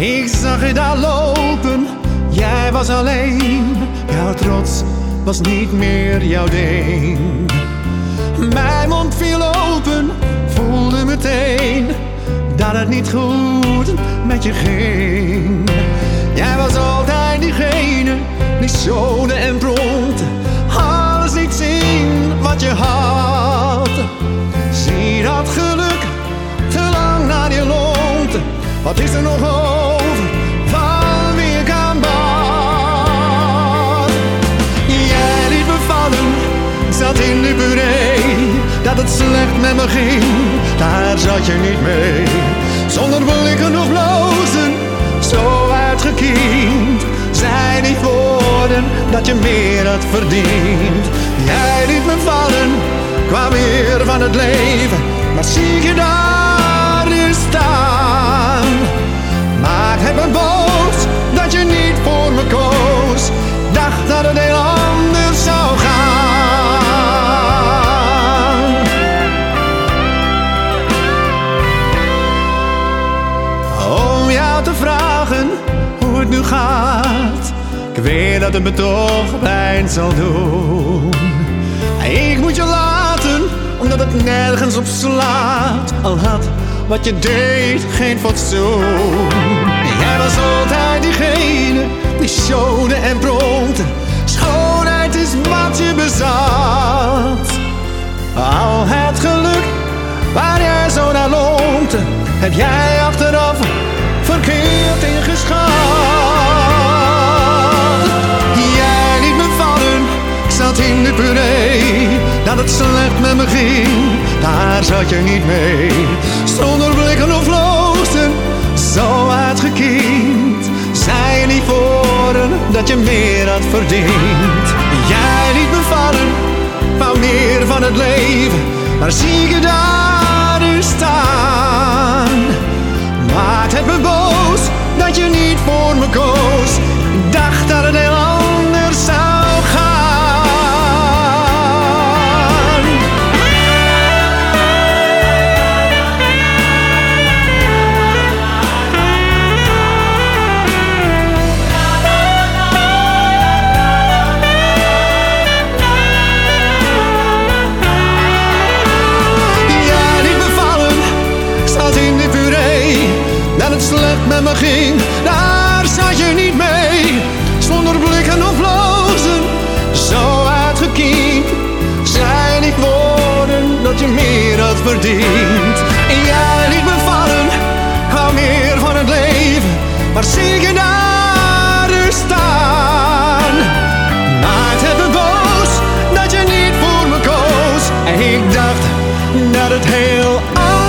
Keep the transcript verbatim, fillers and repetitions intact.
Ik zag je daar lopen, jij was alleen. Jouw trots was niet meer jouw ding. Mijn mond viel open, voelde meteen dat het niet goed met je ging. Jij was altijd diegene die showde en pronkte, alles liet zien wat je had. Zie dat geluk te lang naar je lonkte, wat is er nog over van wie ik aan bad? Jij liet me vallen, zat in de puree, dat het slecht met me ging, daar zat je niet mee. Zonder blikken of blozen, zo uitgekiend, zei die woorden dat je meer had verdiend. Jij liet me vallen, kwam weer van het leven, maar zie je daar nu staan. Maak het me boos dat je niet voor me koos, dacht dat het heel anders zou gaan. Om jou te vragen hoe het nu gaat, ik weet dat het me toch pijn zal doen. Ik moet je laten, omdat het nergens op slaat, al had wat je deed geen fatsoen. Jij was altijd diegene die showde en pronkte, schoonheid is wat je bezat. Al het geluk waar jij zo naar lonkte, heb jij achteraf verkeerd ingeschat. Jij liet me vallen, ik zat in de puree, dat het slecht met me ging, daar zat je niet mee. Zonder blikken of lozen, zo uitgekiend, zei je niet voren dat je meer had verdiend. Jij liet me vallen, wou meer van het leven, maar zie je daar nu staan. Maakt het me boos dat je niet voor me koos, dacht dat het heel anders zou gaan. Dat het slecht met me ging, daar zat je niet mee. Zonder blikken of blozen, zo uitgekiend, zei niet woorden dat je meer had verdiend. En jij liet me vallen, hou meer van het leven, maar zie je daar nu staan. Maakt het me boos dat je niet voor me koos, en ik dacht dat het heel anders